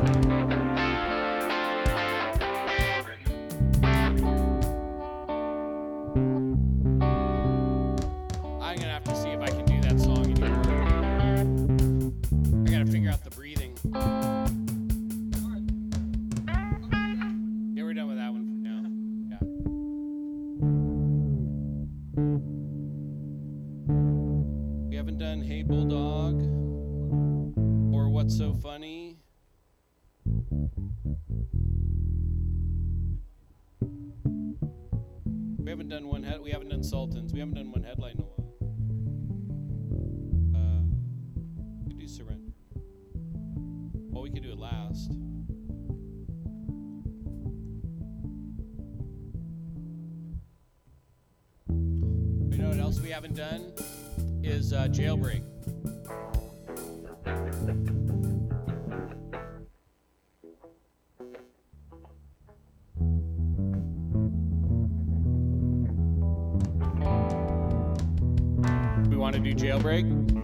I'm gonna have to see if I can do that song anymore. I gotta figure out the breathing. Yeah, we're done with that one for now. Yeah. We haven't done Hey Bulldog or What's So Funny. We haven't done we haven't done Sultans. We haven't done one headline in a while. We could do Surrender. Well, we could do it last. You know what else we haven't done? Is Jailbreak. We want to do Jailbreak?